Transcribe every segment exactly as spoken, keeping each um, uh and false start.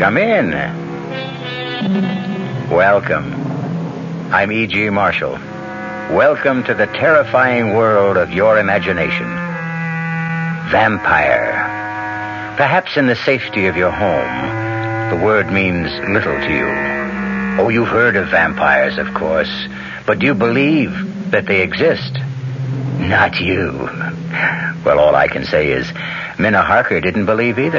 Come in. Welcome. I'm E G. Marshall. Welcome to the terrifying world of your imagination. Vampire. Perhaps in the safety of your home, the word means little to you. Oh, you've heard of vampires, of course, but do you believe that they exist? Not you. Well, all I can say is Minna Harker didn't believe either.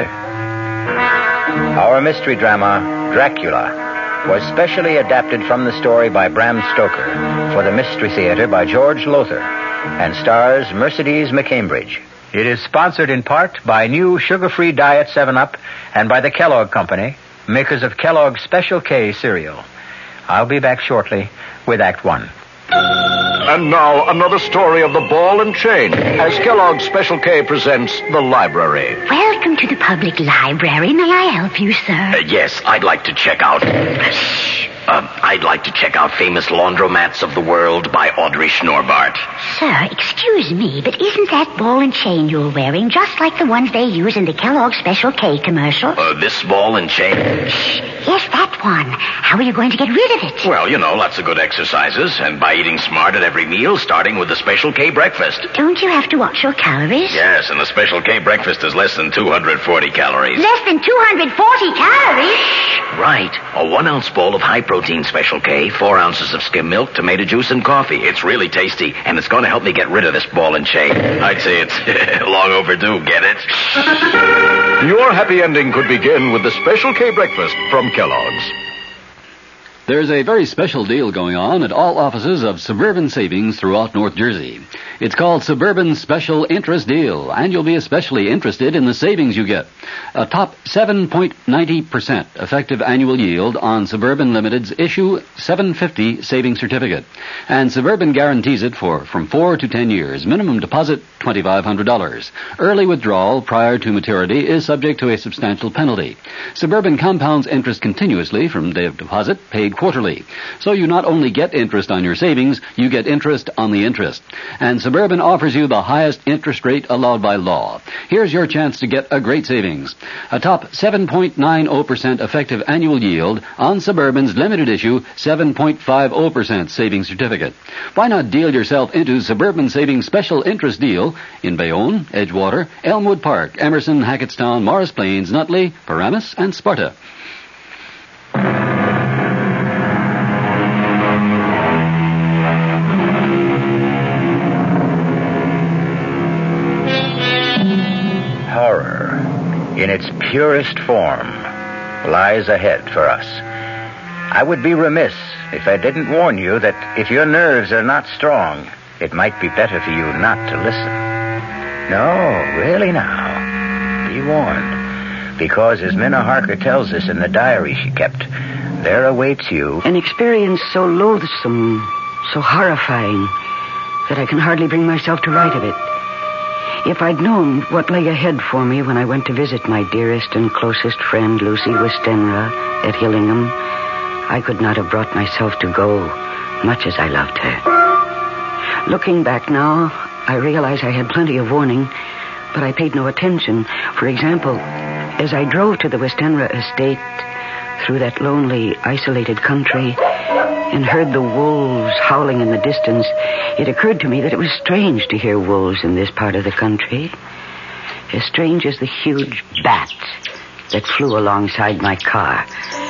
Our mystery drama, Dracula, was specially adapted from the story by Bram Stoker for the Mystery Theater by George Lothar and stars Mercedes McCambridge. It is sponsored in part by new sugar-free Diet seven up and by the Kellogg Company, makers of Kellogg's Special K cereal. I'll be back shortly with Act One. And now, another story of the ball and chain, as Kellogg's Special K presents The Library. Welcome to the public library. May I help you, sir? Uh, yes, I'd like to check out... Uh, I'd like to check out Famous Laundromats of the World by Audrey Schnorbart. Sir, excuse me, but isn't that ball and chain you're wearing just like the ones they use in the Kellogg's Special K commercials? Uh, this ball and chain? Yes, that one. How are you going to get rid of it? Well, you know, lots of good exercises, and by eating smart at every meal, starting with the Special K breakfast. Don't you have to watch your calories? Yes, and the Special K breakfast is less than two hundred forty calories. Less than two hundred forty calories? Right. A one-ounce bowl of high-protein Special K, four ounces of skim milk, tomato juice, and coffee. It's really tasty, and it's going to help me get rid of this ball and chain. I'd say it's long overdue, get it? Your happy ending could begin with the Special K breakfast from Kellogg's. There's a very special deal going on at all offices of Suburban Savings throughout North Jersey. It's called Suburban Special Interest Deal, and you'll be especially interested in the savings you get. A top seven point nine zero percent effective annual yield on Suburban Limited's issue seven fifty savings certificate. And Suburban guarantees it for from four to ten years. Minimum deposit twenty-five hundred dollars. Early withdrawal prior to maturity is subject to a substantial penalty. Suburban compounds interest continuously from day of deposit, paid quarterly. So you not only get interest on your savings, you get interest on the interest. And Suburban offers you the highest interest rate allowed by law. Here's your chance to get a great savings. A top seven point nine zero percent effective annual yield on Suburban's limited issue seven point five zero percent savings certificate. Why not deal yourself into Suburban Savings Special Interest Deal in Bayonne, Edgewater, Elmwood Park, Emerson, Hackettstown, Morris Plains, Nutley, Paramus, and Sparta. Horror, in its purest form, lies ahead for us. I would be remiss if I didn't warn you that if your nerves are not strong, it might be better for you not to listen. No, really now, be warned. Because as Minna Harker tells us in the diary she kept, there awaits you an experience so loathsome, so horrifying, that I can hardly bring myself to write of it. If I'd known what lay ahead for me when I went to visit my dearest and closest friend, Lucy Westenra, at Hillingham, I could not have brought myself to go, much as I loved her. Looking back now, I realize I had plenty of warning, but I paid no attention. For example, as I drove to the Westenra estate through that lonely, isolated country and heard the wolves howling in the distance, it occurred to me that it was strange to hear wolves in this part of the country. As strange as the huge bat that flew alongside my car.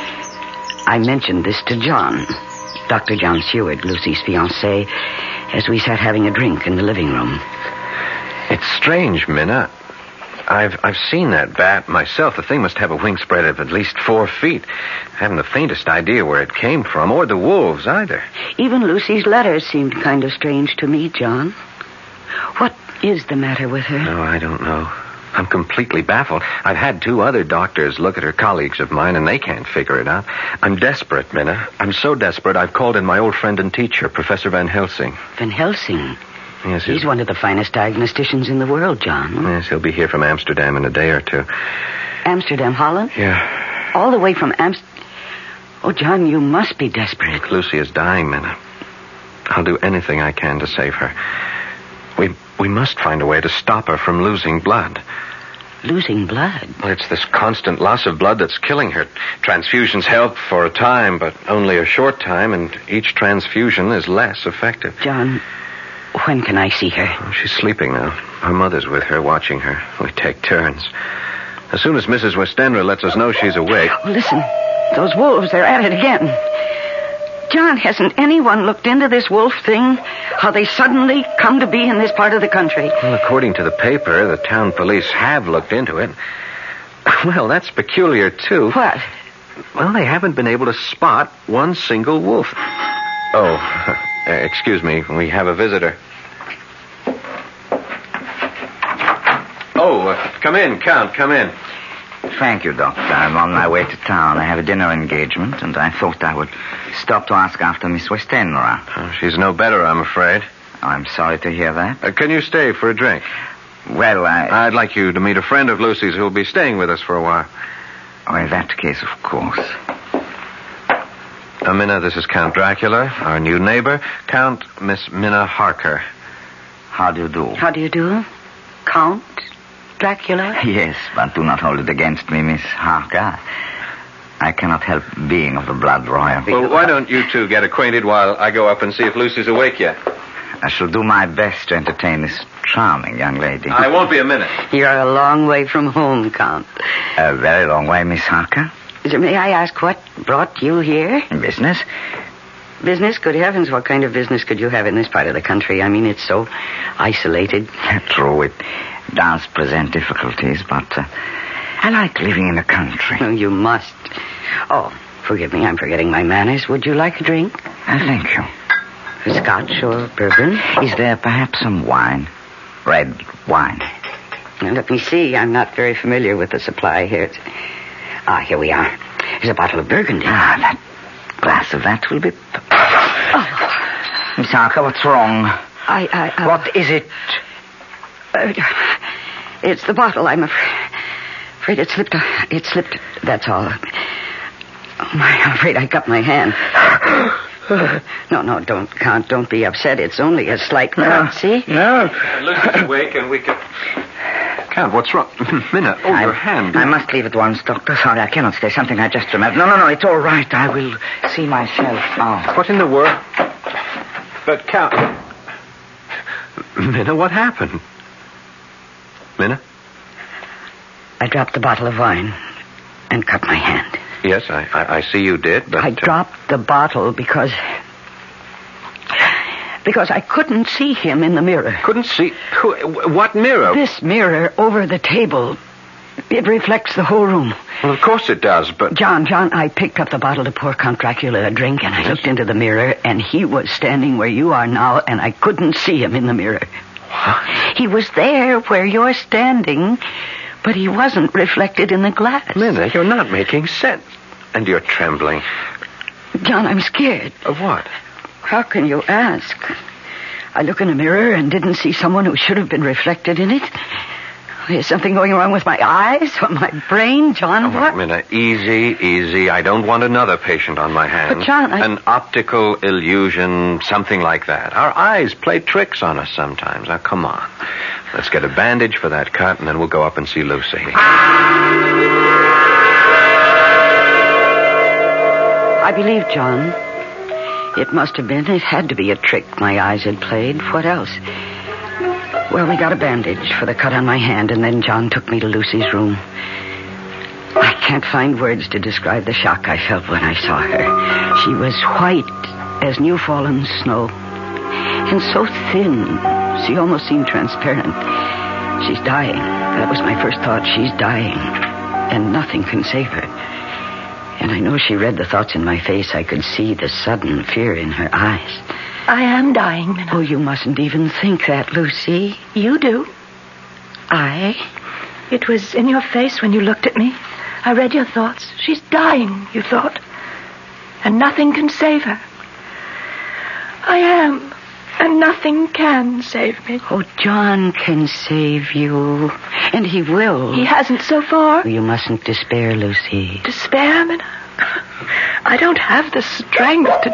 I mentioned this to John, Doctor John Seward, Lucy's fiancé, as we sat having a drink in the living room. It's strange, Minna. I've I've seen that bat myself. The thing must have a wingspread of at least four feet. I haven't the faintest idea where it came from, or the wolves either. Even Lucy's letters seemed kind of strange to me, John. What is the matter with her? No, I don't know. I'm completely baffled. I've had two other doctors look at her, colleagues of mine, and they can't figure it out. I'm desperate, Minna. I'm so desperate, I've called in my old friend and teacher, Professor Van Helsing. Van Helsing? Yes, he's one of the finest diagnosticians in the world, John. Yes, he'll be here from Amsterdam in a day or two. Amsterdam, Holland? Yeah. All the way from Amsterdam? Oh, John, you must be desperate. Lucy is dying, Minna. I'll do anything I can to save her. We we must find a way to stop her from losing blood. losing blood. Well, it's this constant loss of blood that's killing her. Transfusions help for a time, but only a short time, and each transfusion is less effective. John, when can I see her? Oh, she's sleeping now. Her mother's with her, watching her. We take turns. As soon as Missus Westenra lets us know she's awake... Oh, listen, those wolves, they're at it again. John, hasn't anyone looked into this wolf thing? How they suddenly come to be in this part of the country? Well, according to the paper, the town police have looked into it. Well, that's peculiar, too. What? Well, they haven't been able to spot one single wolf. Oh, uh, excuse me. We have a visitor. Oh, uh, come in, Count, come in. Thank you, Doctor. I'm on my way to town. I have a dinner engagement, and I thought I would stop to ask after Miss Westenra. Oh, she's no better, I'm afraid. Oh, I'm sorry to hear that. Uh, can you stay for a drink? Well, I... I'd like you to meet a friend of Lucy's who'll be staying with us for a while. Oh, in that case, of course. Uh, Minna, this is Count Dracula, our new neighbor, Count Miss Minna Harker. How do you do? How do you do? Count Dracula? Yes, but do not hold it against me, Miss Harker. I cannot help being of the blood royal. Well, why don't you two get acquainted while I go up and see if Lucy's awake yet? I shall do my best to entertain this charming young lady. I won't be a minute. You're a long way from home, Count. A very long way, Miss Harker. May I ask what brought you here? Business? Business? Good heavens, what kind of business could you have in this part of the country? I mean, it's so isolated. True, it does present difficulties, but uh, I like living in the country. Oh, you must. Oh, forgive me, I'm forgetting my manners. Would you like a drink? Uh, thank you. Scotch or bourbon? Is there perhaps some wine? Red wine? Now, let me see. I'm not very familiar with the supply here. It's... Ah, here we are. There's a bottle of Burgundy. Ah, that glass of that will be... Oh. Miss Harker, what's wrong? I... I uh, what is it? Uh, it's the bottle. I'm afraid... afraid it slipped... It slipped. That's all. Oh, my, I'm afraid I cut my hand. No, no, don't, Count. Don't be upset. It's only a slight cut, see? No. Lucy's awake and we can... Count, what's wrong? Minna, oh, I, your hand. I must leave at once, Doctor. Sorry, I cannot stay. Something I just remembered. No, no, no, it's all right. I will see myself now. What in the world? But, Count... Minna, what happened? Minna? I dropped the bottle of wine and cut my hand. Yes, I, I, I see you did, but... I dropped the bottle because... Because I couldn't see him in the mirror. Couldn't see? Who, what mirror? This mirror over the table. It reflects the whole room. Well, of course it does, but... John, John, I picked up the bottle to pour Count Dracula a drink, and I yes. looked into the mirror, and he was standing where you are now, and I couldn't see him in the mirror. What? He was there where you're standing, but he wasn't reflected in the glass. Minna, you're not making sense. And you're trembling. John, I'm scared. Of what? How can you ask? I look in a mirror and didn't see someone who should have been reflected in it. Is something going wrong with my eyes or my brain, John? Oh, what? Minna, easy, easy. I don't want another patient on my hands. But, John, I... An optical illusion, something like that. Our eyes play tricks on us sometimes. Now, come on. Let's get a bandage for that cut, and then we'll go up and see Lucy. I believe, John. It must have been. It had to be a trick my eyes had played. What else? Well, we got a bandage for the cut on my hand, and then John took me to Lucy's room. I can't find words to describe the shock I felt when I saw her. She was white as new-fallen snow, and so thin, she almost seemed transparent. She's dying. That was my first thought. She's dying, and nothing can save her. And I know she read the thoughts in my face. I could see the sudden fear in her eyes. I am dying, Minna. Oh, you mustn't even think that, Lucy. You do. I? It was in your face when you looked at me. I read your thoughts. She's dying, you thought. And nothing can save her. I am. And nothing can save me. Oh, John can save you. And he will. He hasn't so far. You mustn't despair, Lucy. Despair, Minna? I don't have the strength to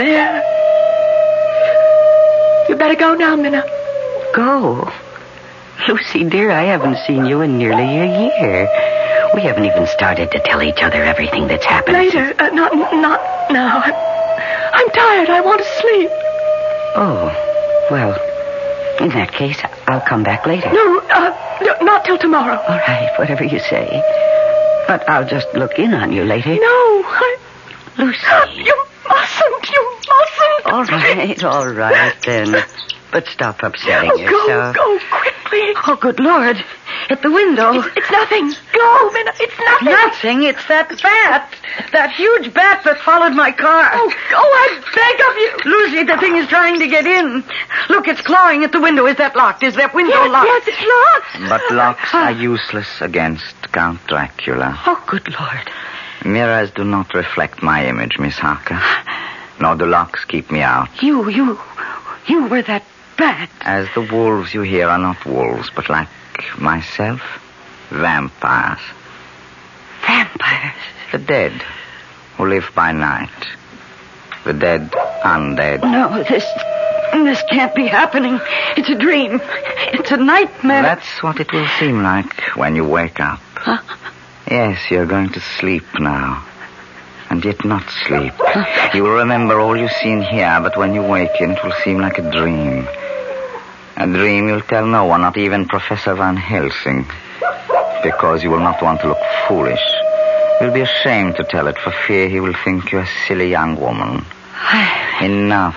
despair. You better go now, Minna. Go? Lucy, dear, I haven't seen you in nearly a year. We haven't even started to tell each other everything that's happened. Later. Uh, not, not now. I'm, I'm tired. I want to sleep. Oh, well, in that case, I'll come back later. No, uh, no, not till tomorrow. All right, whatever you say. But I'll just look in on you later. No, I... Lucy. You mustn't. You mustn't. All right, all right, then. But stop upsetting Oh, yourself. go, go quickly. Oh, good Lord. At the window. It's, it's nothing. Go, Minna. It's nothing. Nothing. It's that bat. That huge bat that followed my car. Oh, go, I beg of you. Lucy, the thing is trying to get in. Look, it's clawing at the window. Is that locked? Is that window Yes, locked? yes, it's locked. But locks are useless against Count Dracula. Oh, good Lord. Mirrors do not reflect my image, Miss Harker. Nor do locks keep me out. You, you, you were that bat. As the wolves you hear are not wolves, but like myself, vampires. Vampires? The dead, who live by night. The dead undead. No, this, this can't be happening. It's a dream. It's a nightmare. That's what it will seem like when you wake up. Huh? Yes, you're going to sleep now. And yet not sleep. You will remember all you've seen here, but when you waken, it will seem like a dream. A dream you'll tell no one, not even Professor Van Helsing. Because you will not want to look foolish. You'll be ashamed to tell it for fear he will think you're a silly young woman. Enough.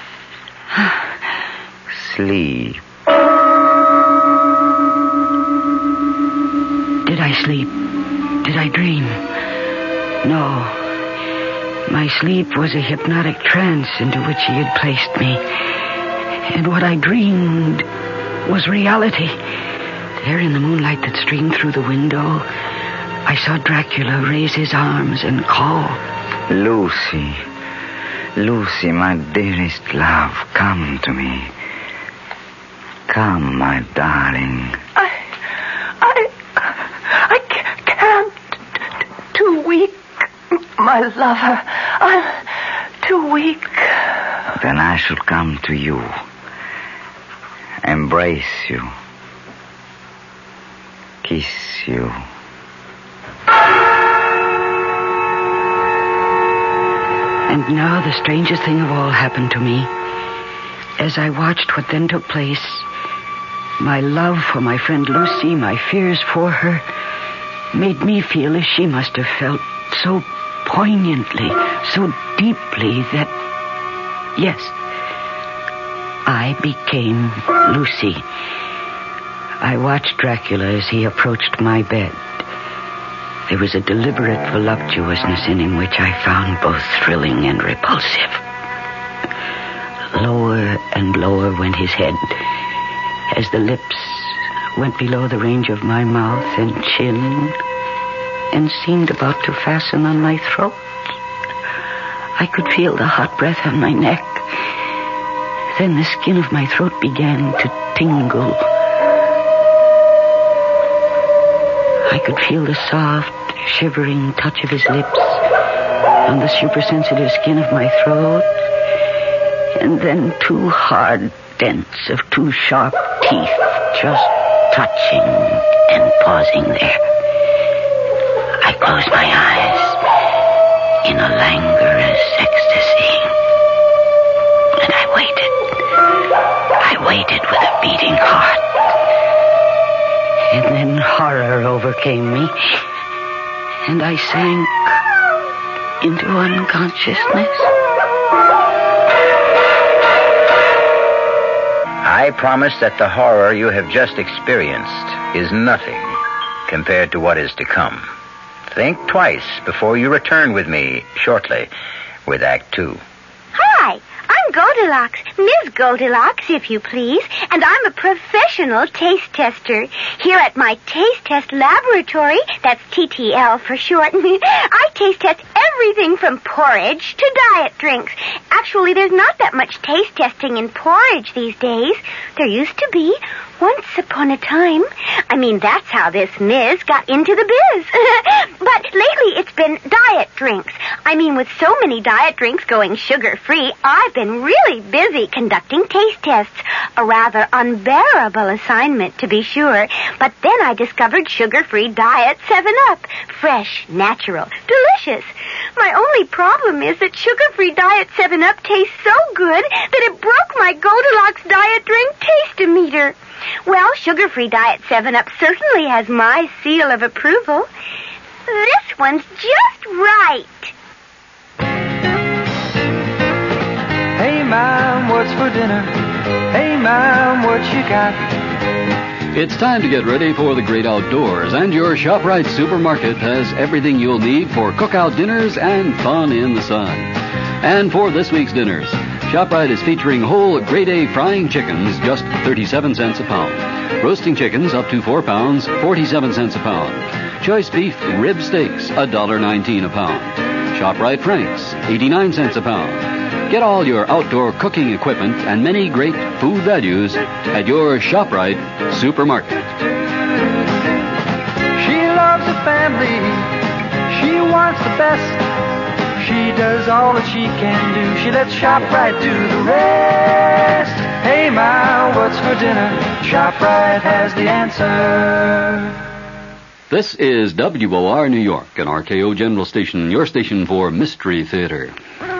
Sleep. Did I sleep? Did I dream? No. My sleep was a hypnotic trance into which he had placed me. And what I dreamed was reality. There in the moonlight that streamed through the window, I saw Dracula raise his arms and call. Lucy. Lucy, my dearest love, come to me. Come, my darling. I... I... I can't. Too weak. My lover. I'm too weak. Then I shall come to you. Embrace you. Kiss you. And now the strangest thing of all happened to me. As I watched what then took place, my love for my friend Lucy, my fears for her, made me feel as she must have felt, so poignantly, so deeply that, yes, I became Lucy. I watched Dracula as he approached my bed. There was a deliberate voluptuousness in him which I found both thrilling and repulsive. Lower and lower went his head as the lips went below the range of my mouth and chin and seemed about to fasten on my throat. I could feel the hot breath on my neck. Then the skin of my throat began to tingle. I could feel the soft, shivering touch of his lips on the supersensitive skin of my throat, and then two hard dents of two sharp teeth just touching and pausing there. I closed my eyes in a languorous ecstasy, and I waited. I waited with a beating heart. And then horror overcame me, and I sank into unconsciousness. I promise that the horror you have just experienced is nothing compared to what is to come. Think twice before you return with me shortly with Act Two. Hi, I'm Goldilocks, Miss Goldilocks, if you please, and I'm a professional taste tester. Here at my Taste Test Laboratory, that's T T L for short, I taste test everything from porridge to diet drinks. Actually, there's not that much taste testing in porridge these days. There used to be. Once upon a time. I mean, that's how this Miz got into the biz. But lately it's been diet drinks. I mean, with so many diet drinks going sugar-free, I've been really busy conducting taste tests. A rather unbearable assignment, to be sure. But then I discovered sugar-free diet seven up. Fresh, natural, delicious. My only problem is that sugar-free diet seven up tastes so good that it broke my Goldilocks diet drink taste-o-meter. Well, sugar-free diet seven up certainly has my seal of approval. This one's just right. Hey, Mom, what's for dinner? Hey, Mom, what you got? It's time to get ready for the great outdoors, and your ShopRite supermarket has everything you'll need for cookout dinners and fun in the sun. And for this week's dinners, ShopRite is featuring whole grade A frying chickens, just thirty-seven cents a pound. Roasting chickens up to four pounds, forty-seven cents a pound. Choice beef rib steaks, one dollar nineteen a pound. ShopRite Franks, eighty-nine cents a pound. Get all your outdoor cooking equipment and many great food values at your ShopRite supermarket. She loves the family. She wants the best. She does all that she can do. She lets ShopRite do the rest. Hey, Ma, what's for dinner? ShopRite has the answer. This is W O R New York, an R K O General Station, your station for Mystery Theater.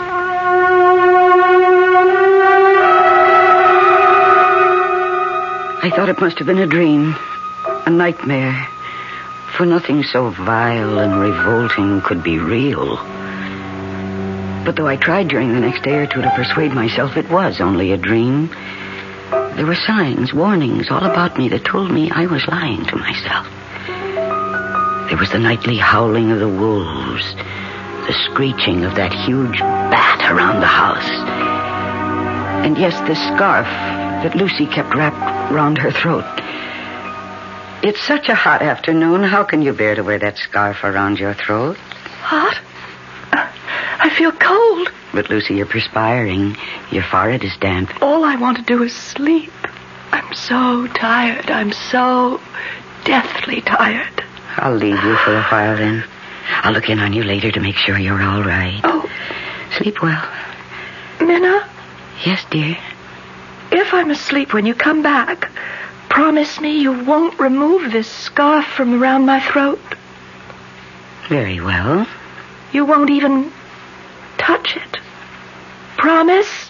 I thought it must have been a dream, a nightmare, for nothing so vile and revolting could be real. But though I tried during the next day or two to persuade myself it was only a dream, there were signs, warnings all about me that told me I was lying to myself. There was the nightly howling of the wolves, the screeching of that huge bat around the house, and yes, the scarf that Lucy kept wrapped round her throat. It's such a hot afternoon. How can you bear to wear that scarf around your throat? Hot? I feel cold. But, Lucy, you're perspiring. Your forehead is damp. All I want to do is sleep. I'm so tired. I'm so deathly tired. I'll leave you for a while, then. I'll look in on you later to make sure you're all right. Oh. Sleep well. Minna? Yes, dear? If I'm asleep when you come back, promise me you won't remove this scarf from around my throat. Very well. You won't even touch it. Promise?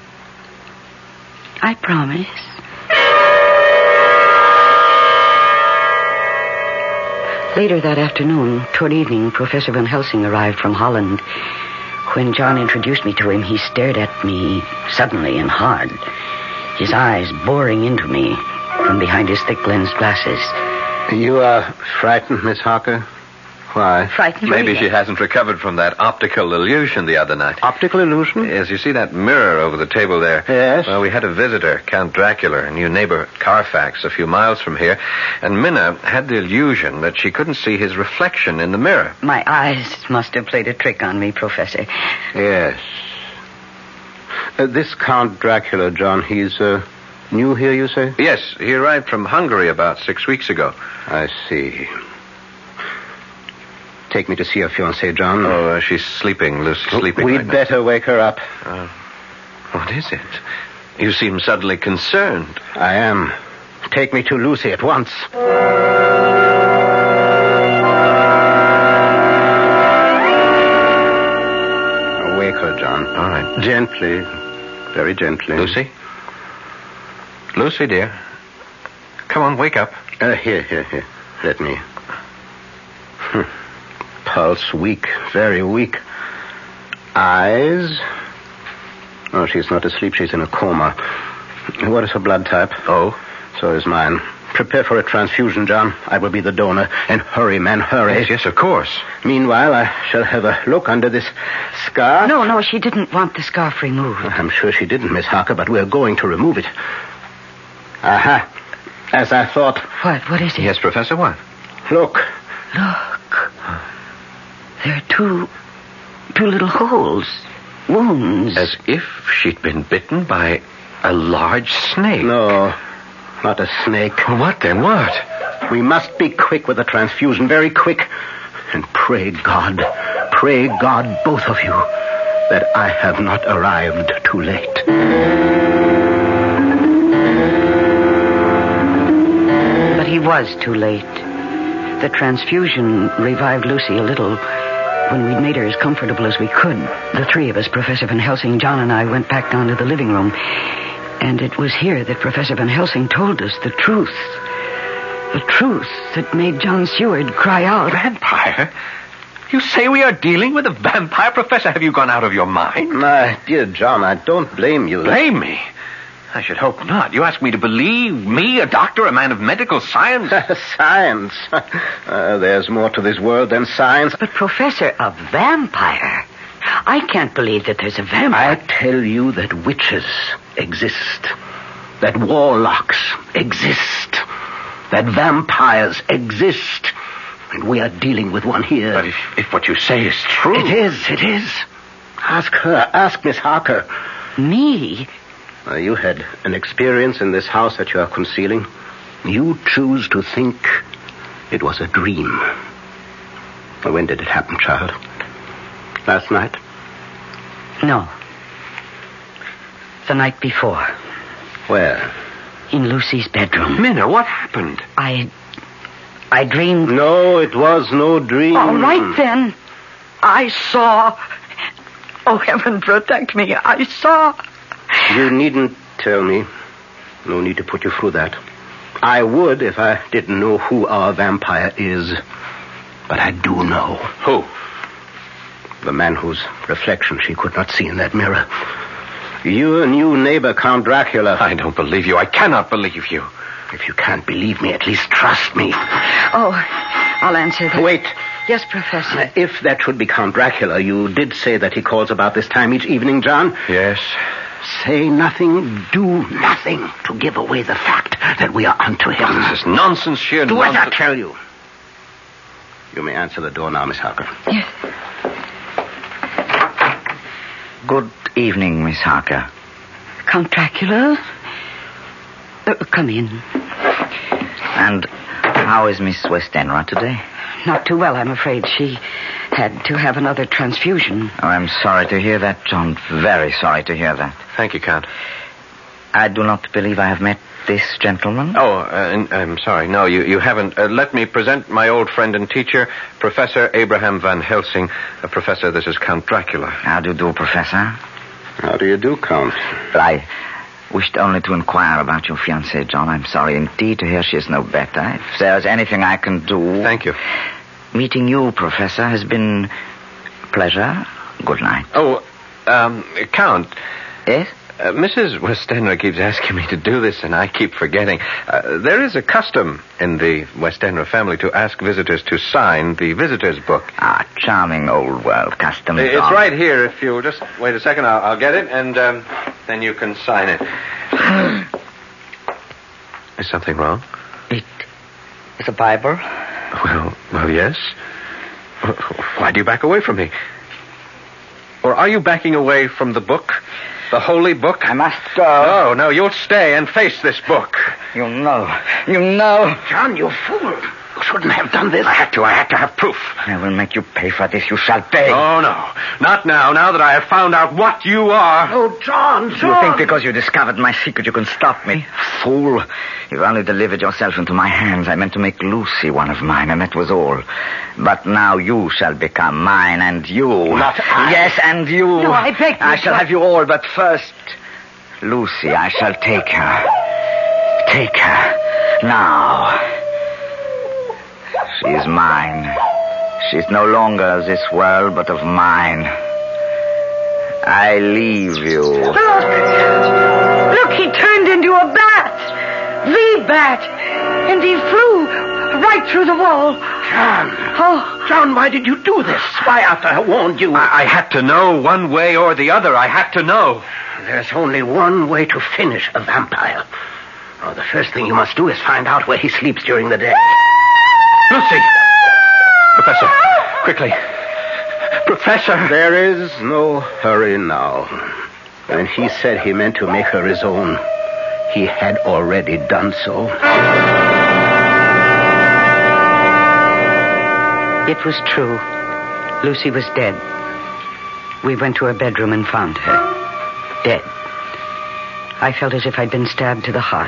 I promise. Later that afternoon, toward evening, Professor Van Helsing arrived from Holland. When John introduced me to him, he stared at me suddenly and hard, his eyes boring into me from behind his thick lensed glasses. You are frightened, Miss Harker? Why? Frightened? Maybe she hasn't recovered from that optical illusion the other night. Optical illusion? Yes, you see that mirror over the table there? Yes. Well, we had a visitor, Count Dracula, a new neighbor, Carfax, a few miles from here, and Minna had the illusion that she couldn't see his reflection in the mirror. My eyes must have played a trick on me, Professor. Yes. Uh, this Count Dracula, John, he's uh, new here, you say? Yes, he arrived from Hungary about six weeks ago. I see. Take me to see your fiancée, John. Oh, uh, she's sleeping, Lucy, sleeping We'd right now. better wake her up. Uh, what is it? You seem suddenly concerned. I am. Take me to Lucy at once. Wake her, John. All right. Gently. Very gently. Lucy? Lucy, dear. Come on, wake up. Uh, here, here, here. Let me. Hm. Pulse weak, very weak. Eyes? Oh, she's not asleep. She's in a coma. What is her blood type? Oh? So is mine. Prepare for a transfusion, John. I will be the donor. And hurry, man, hurry. Yes, yes, of course. Meanwhile, I shall have a look under this scarf. No, no, she didn't want the scarf removed. I'm sure she didn't, Miss Harker, but we're going to remove it. Aha. As I thought. What? What is it? Yes, Professor, what? Look. Look. There are two... two little holes. Wounds. As if she'd been bitten by a large snake. No. not a snake. Well, what then? What? We must be quick with the transfusion, very quick. And pray God, pray God, both of you, that I have not arrived too late. But he was too late. The transfusion revived Lucy a little. When we'd made her as comfortable as we could, the three of us, Professor Van Helsing, John, and I, went back down to the living room. And it was here that Professor Van Helsing told us the truth. The truth that made John Seward cry out. Vampire? You say we are dealing with a vampire? Professor, have you gone out of your mind? My dear John, I don't blame you. Blame me? I should hope not. You ask me to believe me, a doctor, a man of medical science? Science? Uh, there's more to this world than science. But, Professor, a vampire? I can't believe that there's a vampire. I tell you that witches exist. That warlocks exist. That vampires exist. And we are dealing with one here. But if, if what you say is true... It is, it is. Ask her. Ask Miss Harker. Me? Uh, you had an experience in this house that you are concealing. You choose to think it was a dream. When did it happen, child? Last night? No. The night before. Where? In Lucy's bedroom. Minna, what happened? I... I dreamed... No, it was no dream. All right, then. I saw... Oh, heaven protect me. I saw... You needn't tell me. No need to put you through that. I would if I didn't know who our vampire is. But I do know. Who? The man whose reflection she could not see in that mirror. Your new neighbor, Count Dracula. I don't believe you. I cannot believe you. If you can't believe me, at least trust me. Oh, I'll answer that. Wait. Yes, Professor. Uh, if that should be Count Dracula, you did say that he calls about this time each evening, John? Yes. Say nothing, do nothing to give away the fact that we are onto him. Oh, this is nonsense, sheer Do nonsense. as I tell you. You may answer the door now, Miss Harker. Yes. Good evening, Miss Harker. Count Dracula? Uh, come in. And how is Miss Westenra today? Not too well, I'm afraid. She had to have another transfusion. Oh, I'm sorry to hear that, John. Very sorry to hear that. Thank you, Count. I do not believe I have met this gentleman. Oh, uh, I'm sorry. No, you, you haven't. Uh, let me present my old friend and teacher, Professor Abraham Van Helsing. Uh, Professor, this is Count Dracula. How do you do, Professor? How do you do, Count? But I wished only to inquire about your fiancée, John. I'm sorry indeed to hear she is no better. If there's anything I can do... Thank you. Meeting you, Professor, has been a pleasure. Good night. Oh, um, Count. Yes? Uh, Missus Westenra keeps asking me to do this, and I keep forgetting. Uh, there is a custom in the Westenra family to ask visitors to sign the visitor's book. Ah, charming old world custom. It's John. right here. If you'll just wait a second, I'll, I'll get it, and um, then you can sign it. Is something wrong? It is a Bible. Well, well, yes. Why do you back away from me? Or are you backing away from the book? The holy book? I must go. No, no, you'll stay and face this book. You know. You know. John, you fool. You shouldn't have done this. I had to. I had to have proof. I will make you pay for this. You shall pay. Oh, no. Not now, now that I have found out what you are. Oh, John, John. You think because you discovered my secret you can stop me? Fool. You've only delivered yourself into my hands. I meant to make Lucy one of mine, and that was all. But now you shall become mine, and you. Not I. Yes, and you. No, I beg you, I shall John. have you all, but first, Lucy, I shall take her. Take her. Now. She is mine. She's no longer of this world, but of mine. I leave you. Look! Look, he turned into a bat. The bat. And he flew right through the wall. John. Oh. John, why did you do this? Why, after I warned you? I, I had to know one way or the other. I had to know. There's only one way to finish a vampire. Oh, the first thing you must do is find out where he sleeps during the day. Lucy! Professor, quickly. Professor! There is no hurry now. When he said he meant to make her his own, he had already done so. It was true. Lucy was dead. We went to her bedroom and found her. Dead. I felt as if I'd been stabbed to the heart.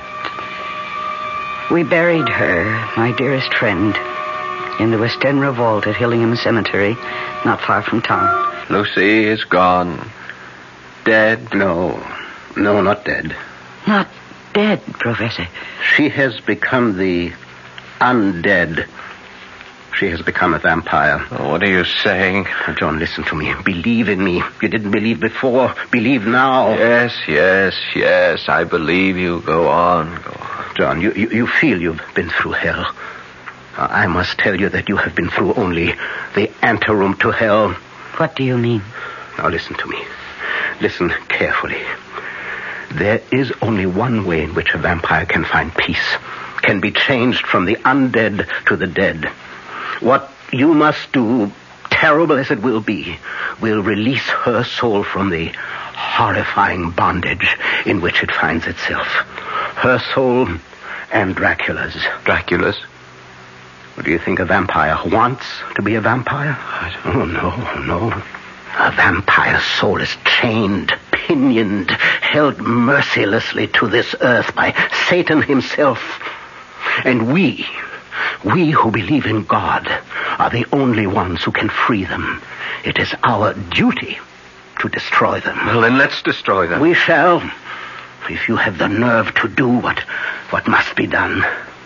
We buried her, my dearest friend, in the Westenra vault at Hillingham Cemetery, not far from town. Lucy is gone. Dead? No. No, not dead. Not dead, Professor. She has become the undead. She has become a vampire. Oh, what are you saying? John, listen to me. Believe in me. You didn't believe before. Believe now. Yes, yes, yes. I believe you. Go on, go on. John, you, you, you feel you've been through hell. I must tell you that you have been through only the anteroom to hell. What do you mean? Now listen to me. Listen carefully. There is only one way in which a vampire can find peace, can be changed from the undead to the dead. What you must do, terrible as it will be, will release her soul from the horrifying bondage in which it finds itself. Her soul and Dracula's. Dracula's? Do you think a vampire wants to be a vampire? Oh, no, no. A vampire's soul is chained, pinioned, held mercilessly to this earth by Satan himself. And we, we who believe in God, are the only ones who can free them. It is our duty to destroy them. Well, then let's destroy them. We shall, if you have the nerve to do what, what must be done.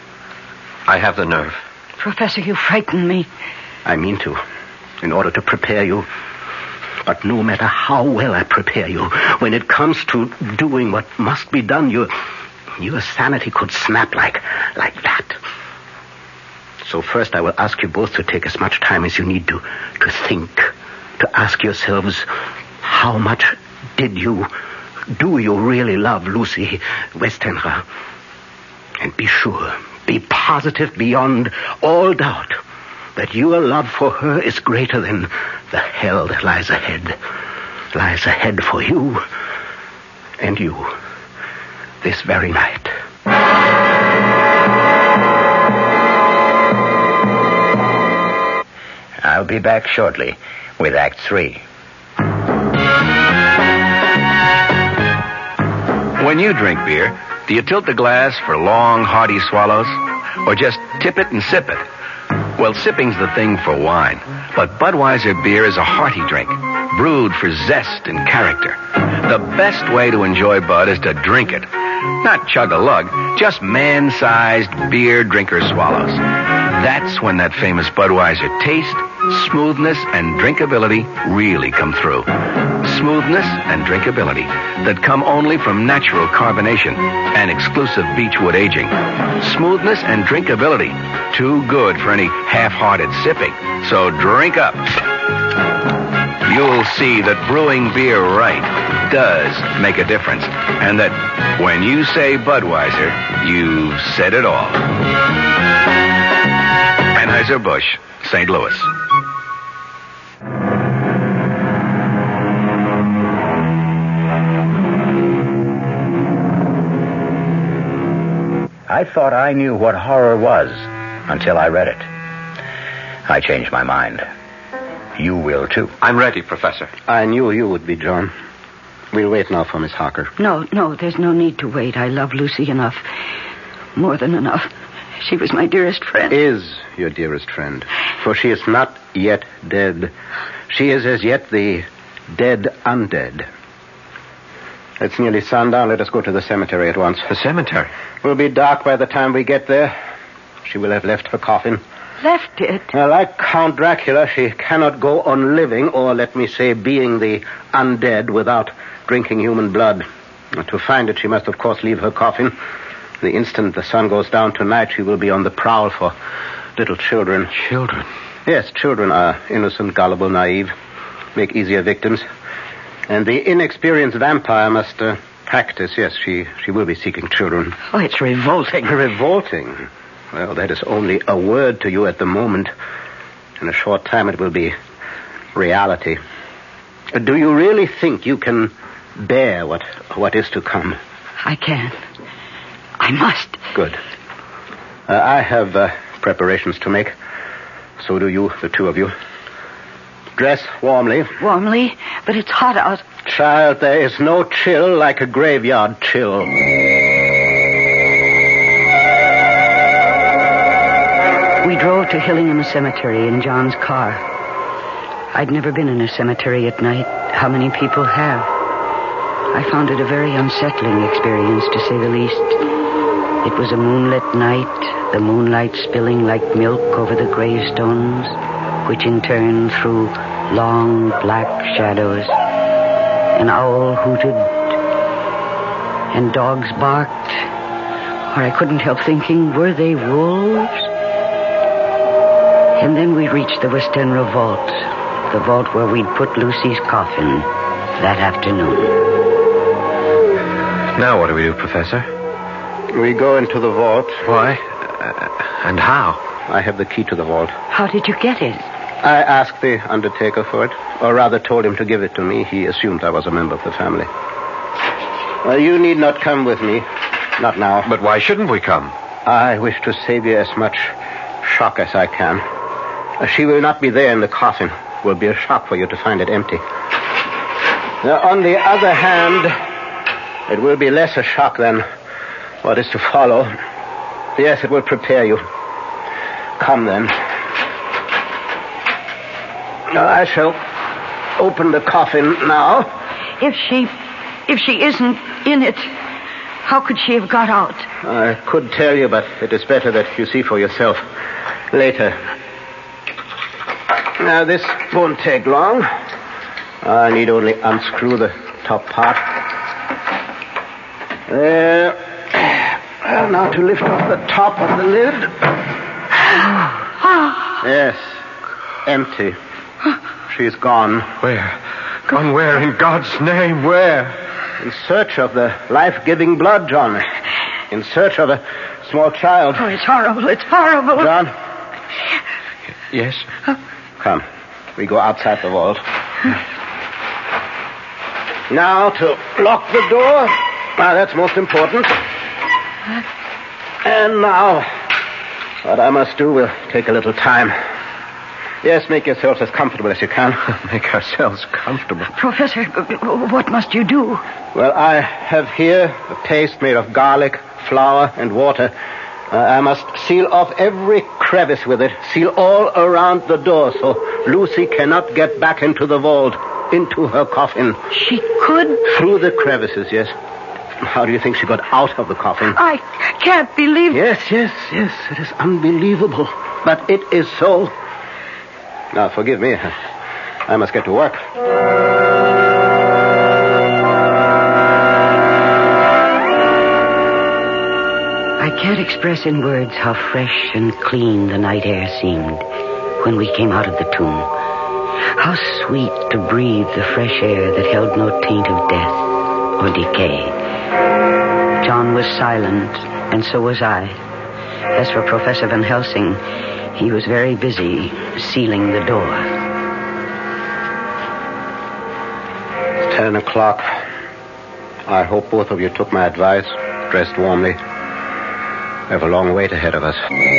I have the nerve. Professor, you frighten me. I mean to, in order to prepare you. But no matter how well I prepare you, when it comes to doing what must be done, your, your sanity could snap like, like that. So first I will ask you both to take as much time as you need to, to think, to ask yourselves, how much did you, do you really love Lucy Westenra? And be sure, be positive beyond all doubt that your love for her is greater than the hell that lies ahead. Lies ahead for you and you this very night. I'll be back shortly with Act Three. When you drink beer, do you tilt the glass for long, hearty swallows? Or just tip it and sip it? Well, sipping's the thing for wine. But Budweiser beer is a hearty drink, brewed for zest and character. The best way to enjoy Bud is to drink it. Not chug-a-lug, just man-sized beer drinker swallows. That's when that famous Budweiser taste, smoothness, and drinkability really come through. Smoothness and drinkability that come only from natural carbonation and exclusive beechwood aging. Smoothness and drinkability, too good for any half-hearted sipping. So drink up. You'll see that brewing beer right does make a difference. And that when you say Budweiser, you've said it all. Anheuser-Busch, Saint Louis. I thought I knew what horror was until I read it. I changed my mind. You will, too. I'm ready, Professor. I knew you would be, John. We'll wait now for Miss Harker. No, no, there's no need to wait. I love Lucy enough. More than enough. She was my dearest friend. Is your dearest friend. For she is not yet dead. She is as yet the dead undead. It's nearly sundown. Let us go to the cemetery at once. The cemetery? It will be dark by the time we get there. She will have left her coffin. Left it? Well, like Count Dracula, she cannot go on living, or let me say, being the undead without drinking human blood. To find it, she must, of course, leave her coffin. The instant the sun goes down tonight, she will be on the prowl for little children. Children? Yes, children are innocent, gullible, naive, make easier victims. And the inexperienced vampire must uh, practice. Yes, she, she will be seeking children. Oh, it's revolting. Revolting? Well, that is only a word to you at the moment. In a short time, it will be reality. Uh, do you really think you can bear what what is to come? I can. I must. Good. Uh, I have uh, preparations to make. So do you, the two of you. Dress warmly. Warmly? But it's hot out. Child, there is no chill like a graveyard chill. We drove to Hillingham Cemetery in John's car. I'd never been in a cemetery at night. How many people have? I found it a very unsettling experience, to say the least. It was a moonlit night, the moonlight spilling like milk over the gravestones, which in turn threw long black shadows. An owl hooted, and dogs barked. Or I couldn't help thinking, were they wolves? And then we reached the Westenra vault, the vault where we'd put Lucy's coffin that afternoon. Now what do we do, Professor? We go into the vault. Why? Uh, and how? I have the key to the vault. How did you get it? I asked the undertaker for it, or rather told him to give it to me. He assumed I was a member of the family. Uh, you need not come with me. Not now. But why shouldn't we come? I wish to save you as much shock as I can. Uh, she will not be there in the coffin. It will be a shock for you to find it empty. Now, on the other hand, it will be less a shock than what is to follow. Yes, it will prepare you. Come then. Now, I shall open the coffin now. If she... if she isn't in it, how could she have got out? I could tell you, but it is better that you see for yourself later. Now, this won't take long. I need only unscrew the top part. There. Well, now to lift off the top of the lid. Yes. Empty. She's gone. Where? Gone where? In God's name, where? In search of the life-giving blood, John. In search of a small child. Oh, it's horrible. It's horrible. John? Yes? Come. We go outside the vault. Now to lock the door. Now, that's most important. And now, what I must do will take a little time. Yes, make yourselves as comfortable as you can. Make ourselves comfortable. Professor, what must you do? Well, I have here a paste made of garlic, flour, and water. Uh, I must seal off every crevice with it, seal all around the door so Lucy cannot get back into the vault, into her coffin. She could? Through the crevices, yes. How do you think she got out of the coffin? I can't believe... Yes, yes, yes, it is unbelievable. But it is so. Now, forgive me. I must get to work. I can't express in words how fresh and clean the night air seemed when we came out of the tomb. How sweet to breathe the fresh air that held no taint of death or decay. John was silent, and so was I. As for Professor Van Helsing, he was very busy sealing the door. Ten o'clock. I hope both of you took my advice, dressed warmly. We have a long wait ahead of us.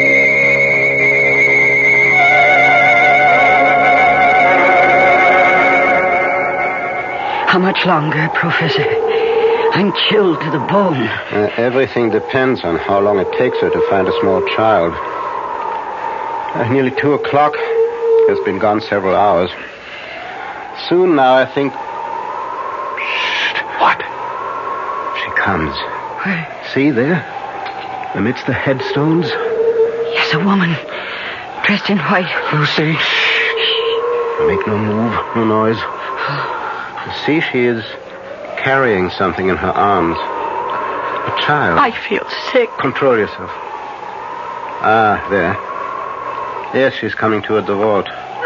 How much longer, Professor? I'm chilled to the bone. Uh, everything depends on how long it takes her to find a small child. Uh, nearly two o'clock. Has been gone several hours. Soon now, I think... Shh. What? She comes. Where? See there? Amidst the headstones? Yes, a woman. Dressed in white. Lucy. Shh. Make no move, no noise. See, she is carrying something in her arms. A child. I feel sick. Control yourself. Ah, there. Yes, she's coming toward the vault.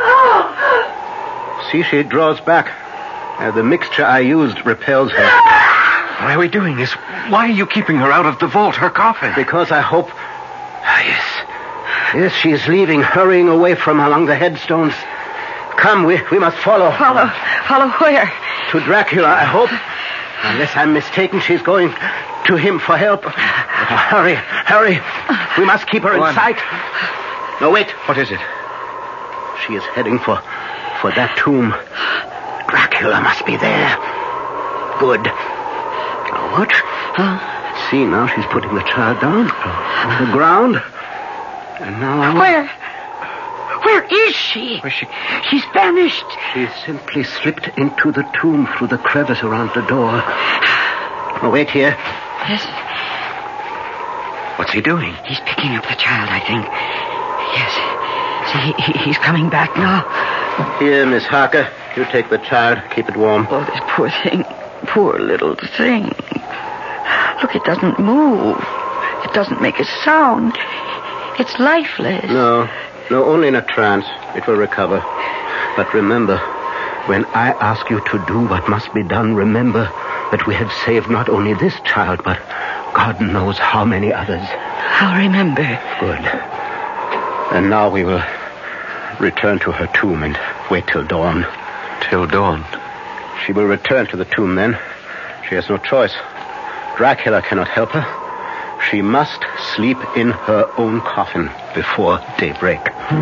See, she draws back. Uh, the mixture I used repels her. Why are we doing this? Why are you keeping her out of the vault, her coffin? Because I hope... Ah, yes. Yes, she is leaving, hurrying away from among the headstones. Come, we, we must follow. Follow? Follow where? To Dracula, I hope. Unless I'm mistaken, she's going to him for help. Hurry, hurry. We must keep her Go in on. sight. No, wait. What is it? She is heading for, for that tomb. Dracula must be there. Good. Now watch. Huh? See, now she's putting the child down on the ground. And now I... Where? Where is she? Where she... She's vanished. She simply slipped into the tomb through the crevice around the door. Oh, wait here. Yes. What's he doing? He's picking up the child, I think. Yes. See, he, he's coming back now. Here, Miss Harker. You take the child. Keep it warm. Oh, this poor thing. Poor little thing. Look, it doesn't move. It doesn't make a sound. It's lifeless. No. No, only in a trance. It will recover. But remember, when I ask you to do what must be done, remember that we have saved not only this child, but God knows how many others. I'll remember. Good. And now we will return to her tomb and wait till dawn. Till dawn? She will return to the tomb then. She has no choice. Dracula cannot help her. She must sleep in her own coffin before daybreak.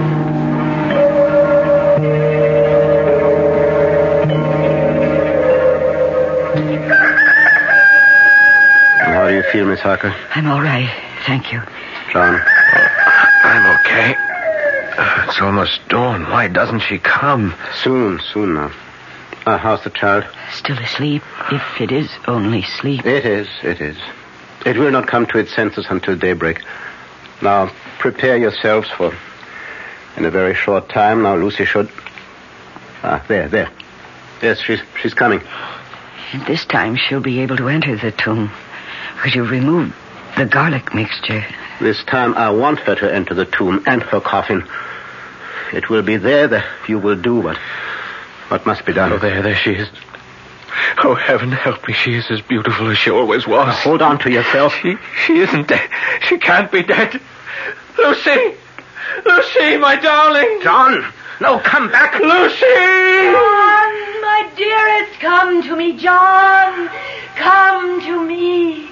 How do you feel, Miss Harker? I'm all right. Thank you. John? I'm okay. Uh, it's almost dawn. Why doesn't she come? Soon, soon now. Uh, how's the child? Still asleep, if it is only sleep. It is, it is. It will not come to its senses until daybreak. Now, prepare yourselves for... In a very short time, now Lucy should... Ah, there, there. Yes, she's she's coming. And this time she'll be able to enter the tomb, because you removed the garlic mixture. This time I want her to enter the tomb and her coffin. It will be there that you will do what, what must be done. Oh, there, there she is. Oh, heaven help me. She is as beautiful as she always was. Now, hold on to yourself. She, she isn't dead. She can't be dead. Lucy! Lucy, my darling! John! No, come back! Lucy! John, my dearest, come to me, John. Come to me.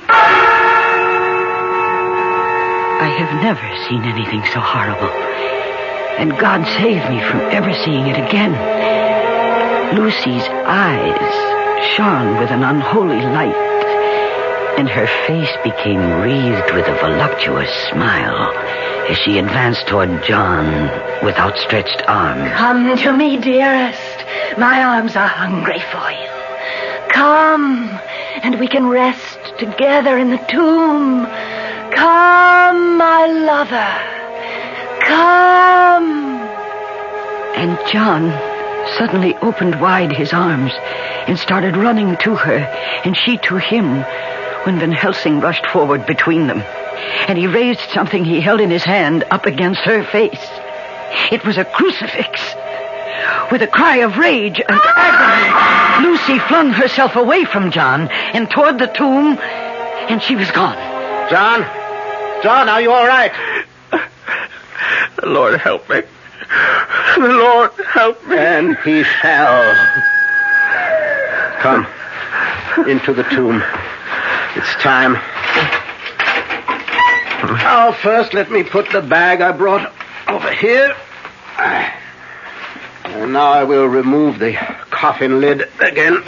I have never seen anything so horrible. And God save me from ever seeing it again. Lucy's eyes shone with an unholy light, and her face became wreathed with a voluptuous smile as she advanced toward John with outstretched arms. Come to me, dearest. My arms are hungry for you. Come, and we can rest together in the tomb. Come, my lover. Come. And John suddenly opened wide his arms and started running to her, and she to him, when Van Helsing rushed forward between them. And he raised something he held in his hand up against her face. It was a crucifix. With a cry of rage and agony, Lucy flung herself away from John and toward the tomb, and she was gone. John? John, are you all right? The Lord help me. The Lord help me. And he shall. Come. Into the tomb. It's time. Now, first, let me put the bag I brought over here. And now I will remove the coffin lid again.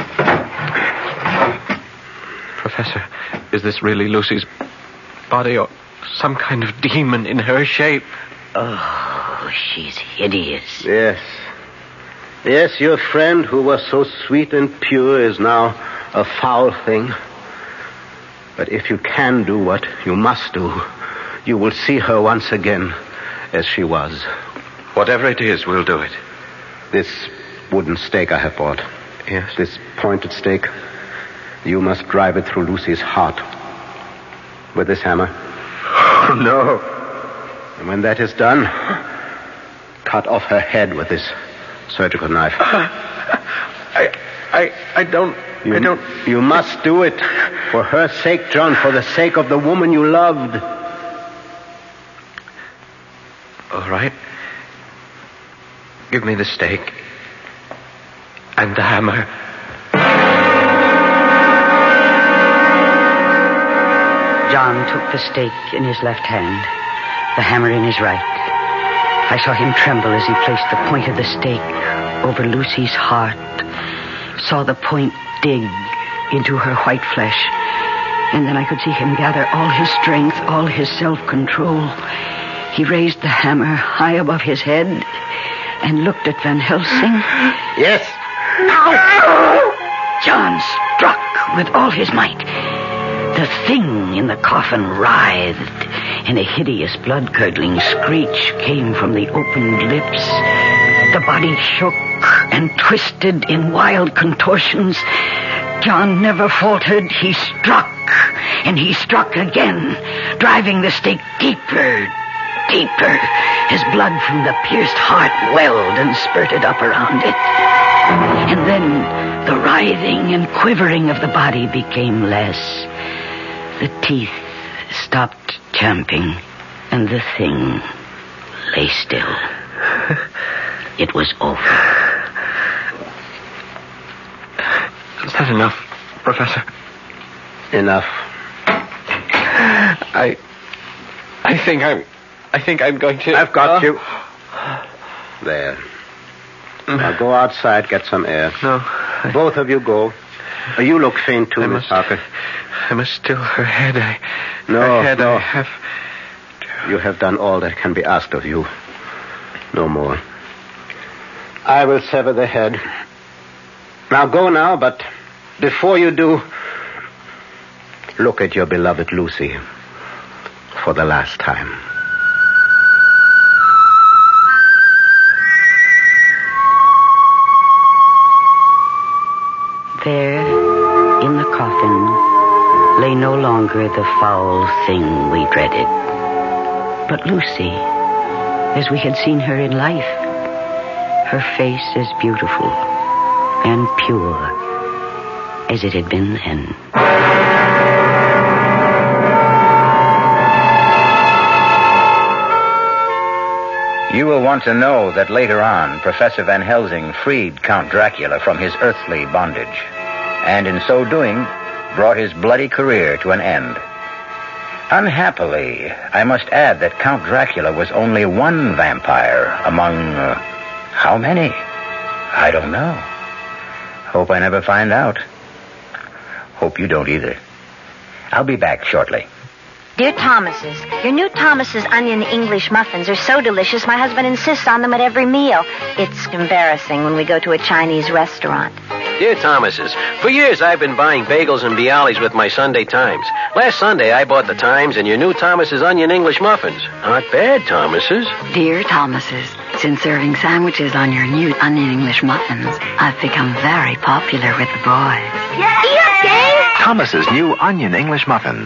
Professor, is this really Lucy's body or some kind of demon in her shape? Oh, she's hideous. Yes. Yes, your friend who was so sweet and pure is now a foul thing. But if you can do what you must do, you will see her once again as she was. Whatever it is, we'll do it. This wooden stake I have bought. Yes? This pointed stake. You must drive it through Lucy's heart. With this hammer. Oh, no. And when that is done, cut off her head with this surgical knife. I, I, I don't, you, I don't... You must do it. For her sake, John, for the sake of the woman you loved. All right. Give me the stake. And the hammer. John took the stake in his left hand, the hammer in his right. I saw him tremble as he placed the point of the stake over Lucy's heart, saw the point dig into her white flesh, and then I could see him gather all his strength, all his self-control. He raised the hammer high above his head and looked at Van Helsing. Yes. Ow! John struck with all his might. The thing in the coffin writhed, and a hideous blood-curdling screech came from the opened lips. The body shook and twisted in wild contortions. John never faltered. He struck, and he struck again, driving the stake deeper, deeper, as blood from the pierced heart welled and spurted up around it. And then the writhing and quivering of the body became less. The teeth stopped champing, and the thing lay still. It was over. Is that enough, Professor? Enough. I... I think I'm... I think I'm going to... I've got uh, you. There. Now go outside, get some air. No. I, Both of you go. You look faint too, I Miss must, Harker. I must still her head. I... No, her head, no. I have... You have done all that can be asked of you. No more. I will sever the head. Now go now, but before you do, look at your beloved Lucy for the last time. There, in the coffin, lay no longer the foul thing we dreaded, but Lucy, as we had seen her in life, her face as beautiful and pure as it had been then. You will want to know that later on, Professor Van Helsing freed Count Dracula from his earthly bondage, and in so doing, brought his bloody career to an end. Unhappily, I must add that Count Dracula was only one vampire among... Uh, how many? I don't know. Hope I never find out. Hope you don't either. I'll be back shortly. Dear Thomas's, your new Thomas's onion English muffins are so delicious, my husband insists on them at every meal. It's embarrassing when we go to a Chinese restaurant. Dear Thomas's, for years I've been buying bagels and Bialys with my Sunday Times. Last Sunday I bought the Times and your new Thomas's onion English muffins. Not bad, Thomas's. Dear Thomas's, since serving sandwiches on your new onion English muffins, I've become very popular with the boys. Yay! Thomas's new onion English muffins.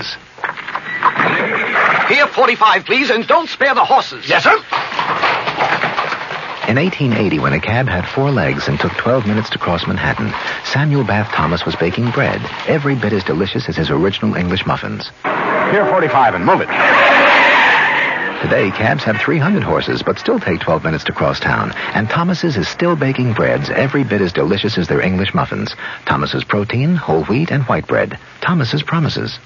Here, forty-five, please, and don't spare the horses. Yes, sir. In eighteen eighty, when a cab had four legs and took twelve minutes to cross Manhattan, Samuel Bath Thomas was baking bread, every bit as delicious as his original English muffins. Here, forty-five, and move it. Today, cabs have three hundred horses, but still take twelve minutes to cross town. And Thomas's is still baking breads every bit as delicious as their English muffins. Thomas's protein, whole wheat, and white bread. Thomas's promises.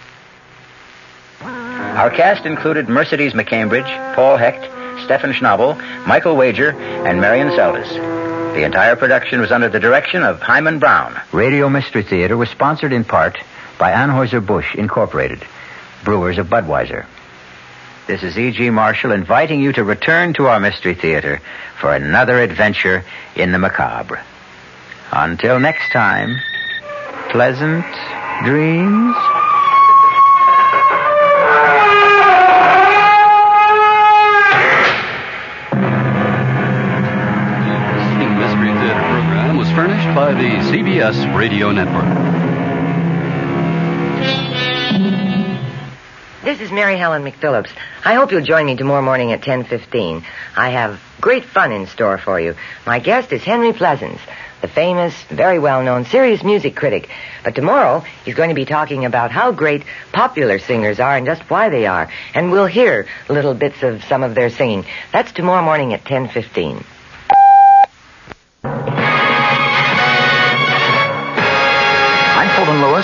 Our cast included Mercedes McCambridge, Paul Hecht, Stephen Schnabel, Michael Wager, and Marion Seldes. The entire production was under the direction of Hyman Brown. Radio Mystery Theater was sponsored in part by Anheuser-Busch Incorporated, brewers of Budweiser. This is E G. Marshall inviting you to return to our Mystery Theater for another adventure in the macabre. Until next time, pleasant dreams. Furnished by the C B S Radio Network. This is Mary Helen McPhillips. I hope you'll join me tomorrow morning at ten fifteen. I have great fun in store for you. My guest is Henry Pleasants, the famous, very well-known serious music critic. But tomorrow, he's going to be talking about how great popular singers are and just why they are. And we'll hear little bits of some of their singing. That's tomorrow morning at ten fifteen. Lewis,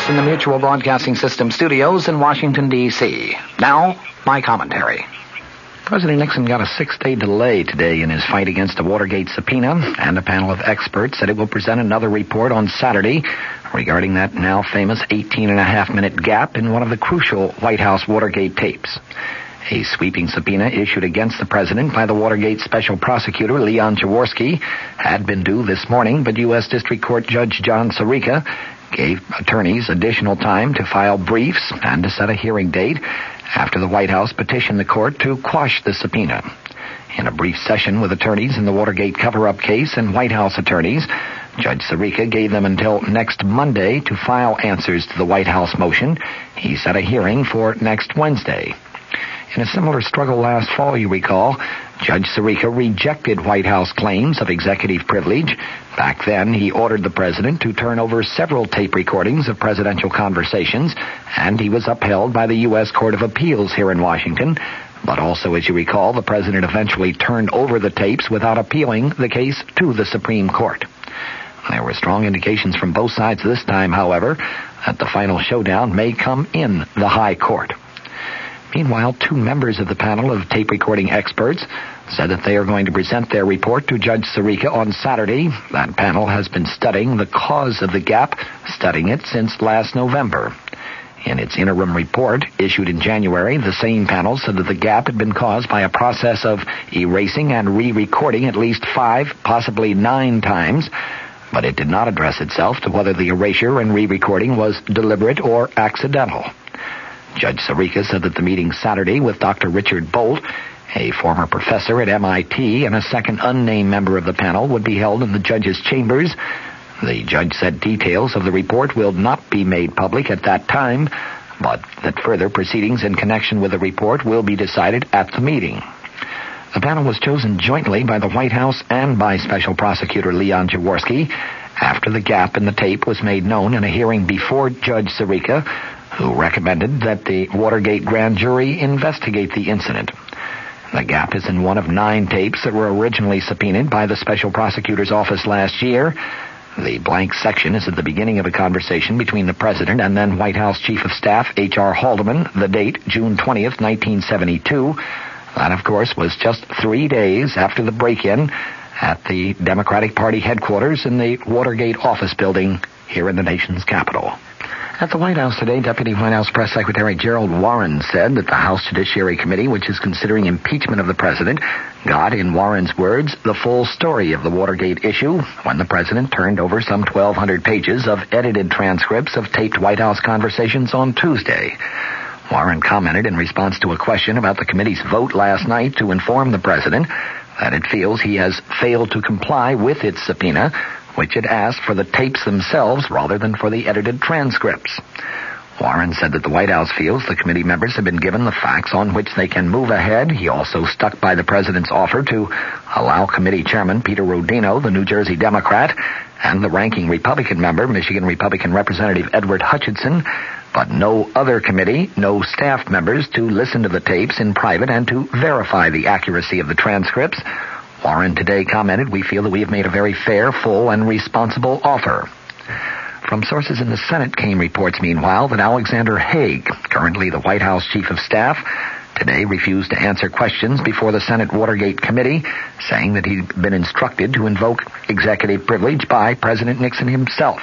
in the Mutual Broadcasting System studios in Washington, D C Now, my commentary. President Nixon got a six-day delay today in his fight against a Watergate subpoena, and a panel of experts said it will present another report on Saturday regarding that now famous eighteen and a half minute gap in one of the crucial White House Watergate tapes. A sweeping subpoena issued against the president by the Watergate Special Prosecutor Leon Jaworski had been due this morning, but U S District Court Judge John Sirica gave attorneys additional time to file briefs and to set a hearing date after the White House petitioned the court to quash the subpoena. In a brief session with attorneys in the Watergate cover-up case and White House attorneys, Judge Sirica gave them until next Monday to file answers to the White House motion. He set a hearing for next Wednesday. In a similar struggle last fall, you recall, Judge Sirica rejected White House claims of executive privilege. Back then, he ordered the president to turn over several tape recordings of presidential conversations, and he was upheld by the U S Court of Appeals here in Washington. But also, as you recall, the president eventually turned over the tapes without appealing the case to the Supreme Court. There were strong indications from both sides this time, however, that the final showdown may come in the High Court. Meanwhile, two members of the panel of tape recording experts said that they are going to present their report to Judge Sirica on Saturday. That panel has been studying the cause of the gap, studying it since last November. In its interim report, issued in January, the same panel said that the gap had been caused by a process of erasing and re-recording at least five, possibly nine times, but it did not address itself to whether the erasure and re-recording was deliberate or accidental. Judge Sirica said that the meeting Saturday with Doctor Richard Bolt, a former professor at M I T, and a second unnamed member of the panel would be held in the judge's chambers. The judge said details of the report will not be made public at that time, but that further proceedings in connection with the report will be decided at the meeting. The panel was chosen jointly by the White House and by Special Prosecutor Leon Jaworski after the gap in the tape was made known in a hearing before Judge Sirica, who recommended that the Watergate grand jury investigate the incident. The gap is in one of nine tapes that were originally subpoenaed by the Special Prosecutor's Office last year. The blank section is at the beginning of a conversation between the President and then White House Chief of Staff H R Haldeman, the date June twentieth, nineteen seventy-two. That, of course, was just three days after the break-in at the Democratic Party headquarters in the Watergate office building here in the nation's capital. At the White House today, Deputy White House Press Secretary Gerald Warren said that the House Judiciary Committee, which is considering impeachment of the president, got, in Warren's words, the full story of the Watergate issue when the president turned over some twelve hundred pages of edited transcripts of taped White House conversations on Tuesday. Warren commented in response to a question about the committee's vote last night to inform the president that it feels he has failed to comply with its subpoena, which had asked for the tapes themselves rather than for the edited transcripts. Warren said that the White House feels the committee members have been given the facts on which they can move ahead. He also stuck by the president's offer to allow committee chairman Peter Rodino, the New Jersey Democrat, and the ranking Republican member, Michigan Republican Representative Edward Hutchinson, but no other committee, no staff members to listen to the tapes in private and to verify the accuracy of the transcripts. Warren today commented, "We feel that we have made a very fair, full, and responsible offer." From sources in the Senate came reports, meanwhile, that Alexander Haig, currently the White House Chief of Staff, today refused to answer questions before the Senate Watergate Committee, saying that he'd been instructed to invoke executive privilege by President Nixon himself.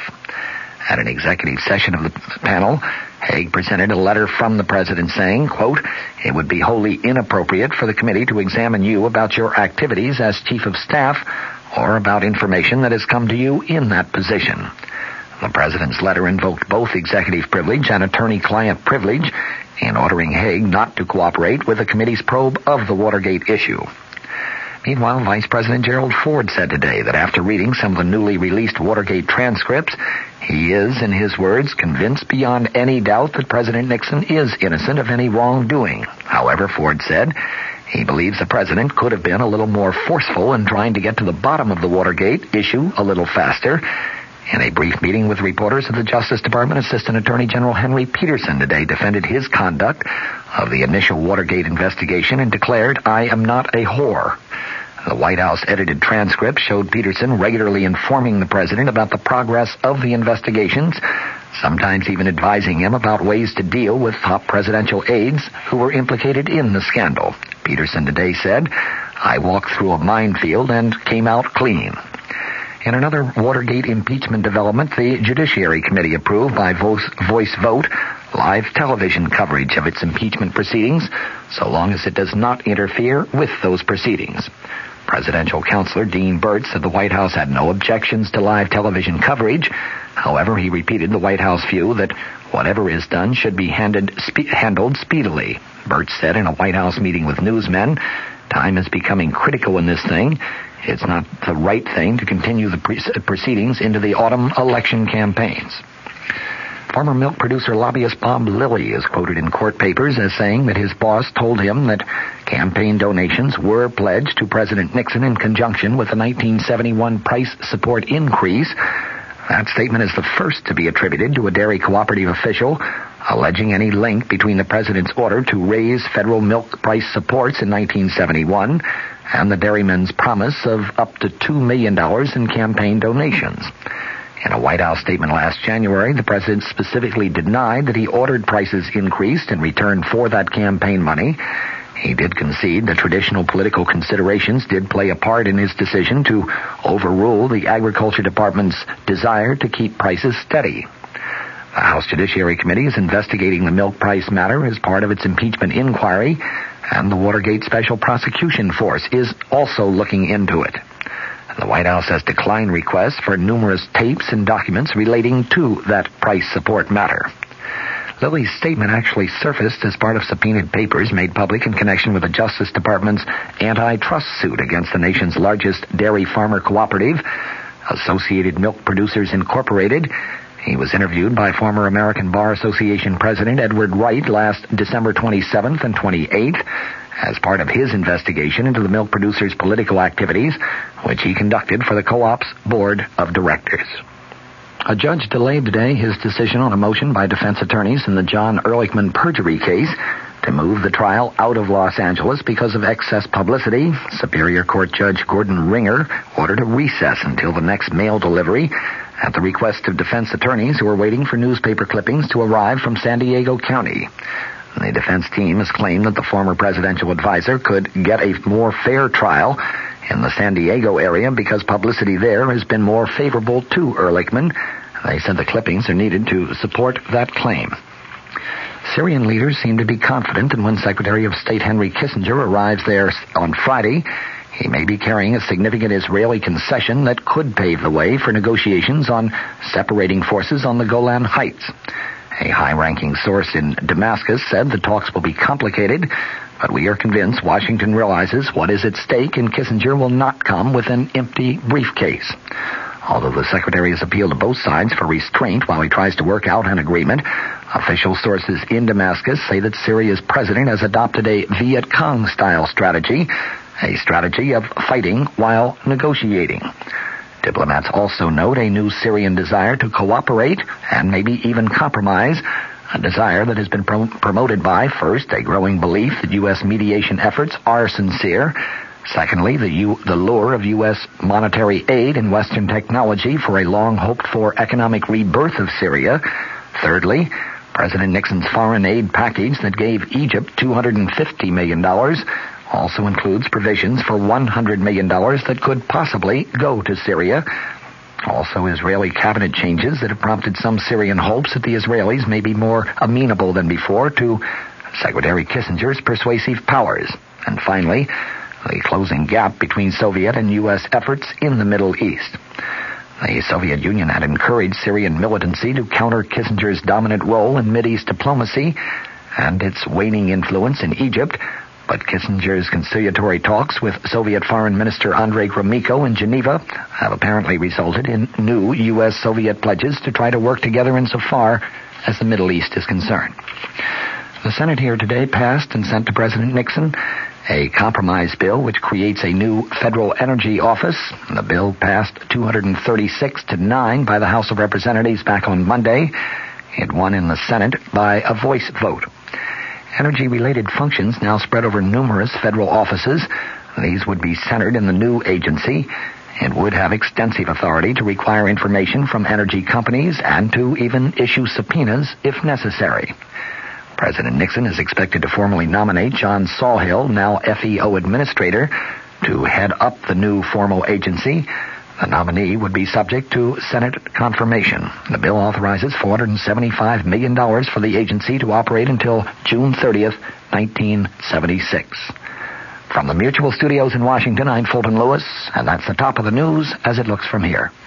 At an executive session of the panel, Haig presented a letter from the president saying, quote, "It would be wholly inappropriate for the committee to examine you about your activities as chief of staff or about information that has come to you in that position." The president's letter invoked both executive privilege and attorney-client privilege in ordering Haig not to cooperate with the committee's probe of the Watergate issue. Meanwhile, Vice President Gerald Ford said today that after reading some of the newly released Watergate transcripts, he is, in his words, convinced beyond any doubt that President Nixon is innocent of any wrongdoing. However, Ford said, he believes the president could have been a little more forceful in trying to get to the bottom of the Watergate issue a little faster. In a brief meeting with reporters of the Justice Department, Assistant Attorney General Henry Peterson today defended his conduct of the initial Watergate investigation and declared, "I am not a whore." The White House edited transcript showed Peterson regularly informing the president about the progress of the investigations, sometimes even advising him about ways to deal with top presidential aides who were implicated in the scandal. Peterson today said, "I walked through a minefield and came out clean." In another Watergate impeachment development, the Judiciary Committee approved by voice, voice vote live television coverage of its impeachment proceedings, so long as it does not interfere with those proceedings. Presidential counselor Dean Burt said the White House had no objections to live television coverage. However, he repeated the White House view that whatever is done should be handed, spe- handled speedily. Burt said in a White House meeting with newsmen, "Time is becoming critical in this thing. It's not the right thing to continue the pre- proceedings into the autumn election campaigns." Former milk producer lobbyist Bob Lilly is quoted in court papers as saying that his boss told him that campaign donations were pledged to President Nixon in conjunction with the nineteen seventy-one price support increase. That statement is the first to be attributed to a dairy cooperative official, alleging any link between the president's order to raise federal milk price supports in nineteen seventy-one and the dairymen's promise of up to two million dollars in campaign donations. In a White House statement last January, the president specifically denied that he ordered prices increased in return for that campaign money. He did concede that traditional political considerations did play a part in his decision to overrule the Agriculture Department's desire to keep prices steady. The House Judiciary Committee is investigating the milk price matter as part of its impeachment inquiry, and the Watergate Special Prosecution Force is also looking into it. The White House has declined requests for numerous tapes and documents relating to that price support matter. Lilly's statement actually surfaced as part of subpoenaed papers made public in connection with the Justice Department's antitrust suit against the nation's largest dairy farmer cooperative, Associated Milk Producers Incorporated. He was interviewed by former American Bar Association President Edward Wright last December twenty-seventh and twenty-eighth as part of his investigation into the milk producers' political activities, which he conducted for the co-op's board of directors. A judge delayed today his decision on a motion by defense attorneys in the John Ehrlichman perjury case to move the trial out of Los Angeles because of excess publicity. Superior Court Judge Gordon Ringer ordered a recess until the next mail delivery at the request of defense attorneys who are waiting for newspaper clippings to arrive from San Diego County. The defense team has claimed that the former presidential advisor could get a more fair trial in the San Diego area because publicity there has been more favorable to Ehrlichman. They said the clippings are needed to support that claim. Syrian leaders seem to be confident that when Secretary of State Henry Kissinger arrives there on Friday, he may be carrying a significant Israeli concession that could pave the way for negotiations on separating forces on the Golan Heights. A high-ranking source in Damascus said the talks will be complicated, but we are convinced Washington realizes what is at stake and Kissinger will not come with an empty briefcase. Although the secretary has appealed to both sides for restraint while he tries to work out an agreement, official sources in Damascus say that Syria's president has adopted a Viet Cong-style strategy, a strategy of fighting while negotiating. Diplomats also note a new Syrian desire to cooperate and maybe even compromise, a desire that has been pro- promoted by, first, a growing belief that U S mediation efforts are sincere, secondly, the, U- the lure of U S monetary aid and Western technology for a long-hoped-for economic rebirth of Syria, thirdly, President Nixon's foreign aid package that gave Egypt two hundred fifty million dollars also includes provisions for one hundred million dollars that could possibly go to Syria. Also, Israeli cabinet changes that have prompted some Syrian hopes that the Israelis may be more amenable than before to Secretary Kissinger's persuasive powers. And finally, the closing gap between Soviet and U S efforts in the Middle East. The Soviet Union had encouraged Syrian militancy to counter Kissinger's dominant role in Mideast diplomacy and its waning influence in Egypt, but Kissinger's conciliatory talks with Soviet Foreign Minister Andrei Gromyko in Geneva have apparently resulted in new U S Soviet pledges to try to work together insofar as the Middle East is concerned. The Senate here today passed and sent to President Nixon a compromise bill which creates a new federal energy office. The bill passed two hundred thirty-six to nine by the House of Representatives back on Monday. It won in the Senate by a voice vote. Energy-related functions now spread over numerous federal offices. These would be centered in the new agency. It would have extensive authority to require information from energy companies and to even issue subpoenas if necessary. President Nixon is expected to formally nominate John Sawhill, now F E O administrator, to head up the new formal agency. The nominee would be subject to Senate confirmation. The bill authorizes four hundred seventy-five million dollars for the agency to operate until June thirtieth, nineteen seventy-six. From the Mutual Studios in Washington, I'm Fulton Lewis, and that's the top of the news as it looks from here.